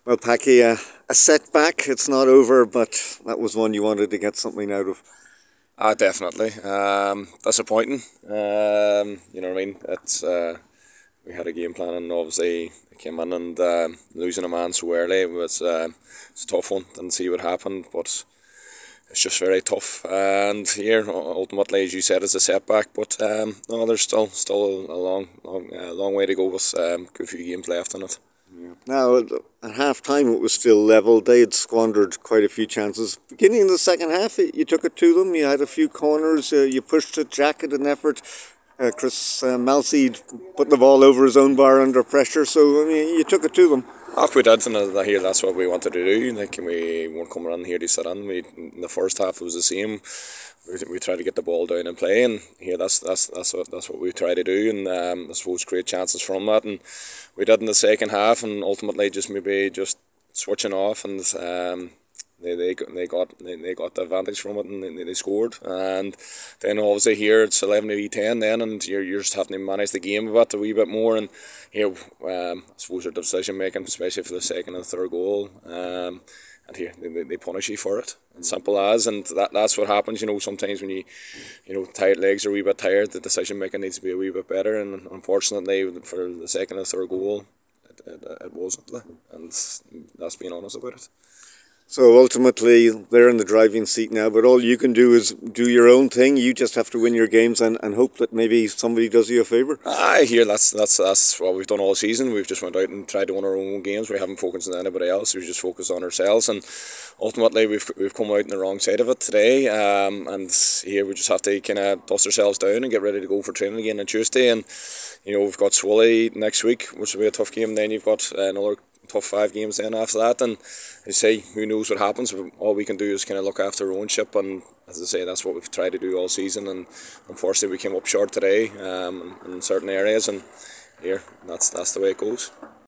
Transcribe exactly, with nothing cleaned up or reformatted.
Well, Packy, uh, a setback. It's not over, but that was one you wanted to get something out of. Ah, definitely. Um, disappointing. Um, you know what I mean? It's uh, we had a game plan, and obviously it came in, and um losing a man so early was uh, it's a tough one. Didn't see what happened, but it's just very tough. And here, ultimately, as you said, it's a setback. But um, no, there's still still a long, long, uh, long way to go with um, a few games left in it. Now, at half time, it was still level. They had squandered quite a few chances. Beginning of the second half, you took it to them. You had a few corners. Uh, you pushed it. Jack had an effort. Uh, Chris uh, Malcy put the ball over his own bar under pressure. So, I mean, you took it to them. Half we did, and I hear that's what we wanted to do. Like we weren't coming in here to sit in. We in the first half it was the same. We, we tried to get the ball down and play, and here that's that's that's what that's what we try to do, and um, I suppose create chances from that, and we did in the second half, and ultimately just maybe just switching off, and um, they they got they got they, they got the advantage from it, and they, they scored, and then obviously here it's eleven to ten then, and you're you're just having to manage the game a bit a wee bit more, and here um, I suppose your decision making, especially for the second and third goal, um, and here they, they punish you for it. It's simple as, and that that's what happens. You know, sometimes when you, you know, tired legs are a wee bit tired, the decision making needs to be a wee bit better. And unfortunately, for the second and third goal, it, it, it wasn't, and that's being honest about it. So ultimately, they're in the driving seat now, but all you can do is do your own thing. You just have to win your games and, and hope that maybe somebody does you a favour. I hear that's that's that's what we've done all season. We've just went out and tried to win our own games. We haven't focused on anybody else. We've just focused on ourselves, and ultimately we've we've come out on the wrong side of it today. Um, and here we just have to kind of dust ourselves down and get ready to go for training again on Tuesday. And you know we've got Swilly next week, which will be a tough game. Then you've got another tough five games then after that, and I say who knows what happens. All we can do is kind of look after our own ship, and as I say, that's what we've tried to do all season, and unfortunately we came up short today um, in certain areas, and here that's that's the way it goes.